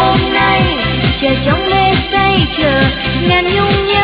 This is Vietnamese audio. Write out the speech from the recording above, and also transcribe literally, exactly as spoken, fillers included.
hôm nay, chờ trong mê say chờ ngàn nhung nhớ.